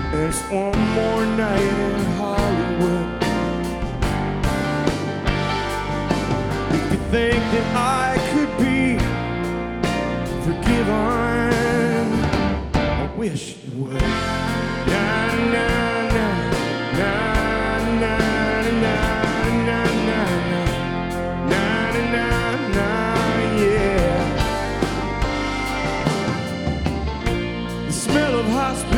It's one more night in Hollywood. If you think that I could be forgiven, I wish you would. Na, na,